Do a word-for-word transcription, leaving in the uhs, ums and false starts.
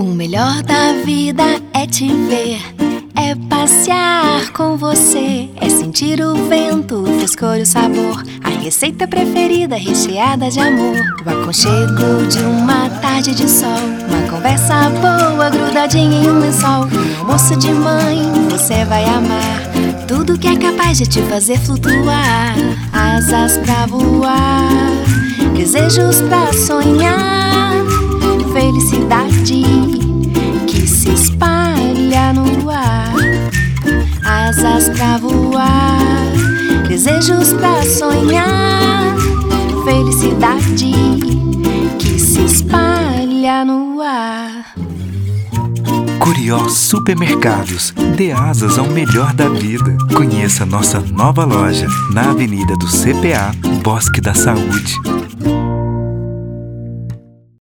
O melhor da vida é te ver, é passear com você, é sentir o vento, o frescor e o sabor, a receita preferida recheada de amor, o aconchego de uma tarde de sol, uma conversa boa grudadinha em um lençol, um almoço de mãe você vai amar, tudo que é capaz de te fazer flutuar, asas pra voar, desejos pra sonhar, felicidade que se espalha no ar, asas pra voar, desejos pra sonhar, felicidade que se espalha no ar. Curió Supermercados, dê asas ao melhor da vida. Conheça nossa nova loja na Avenida do C P A, Bosque da Saúde.